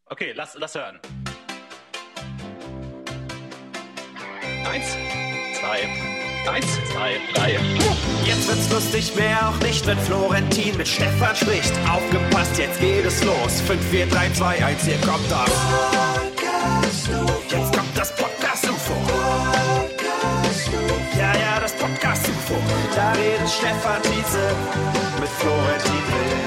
Okay, lass hören. 1, 2, 1, 2, 3. Jetzt wird's lustig, mehr auch nicht, wenn Florentin mit Stefan spricht. Aufgepasst, jetzt geht es los. 5, 4, 3, 2, 1, hier kommt das Podcast-UFO. Jetzt kommt das Podcast-UFO. Ja, das Podcast-UFO. Da redet Stefan Tietze mit Florentin Will.